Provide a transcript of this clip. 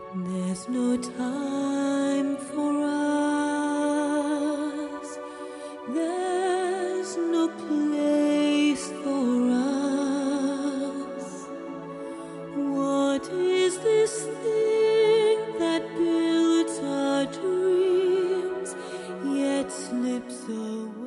There's no time for us. There's no place for us. What is this thing that builds our dreams, yet slips away?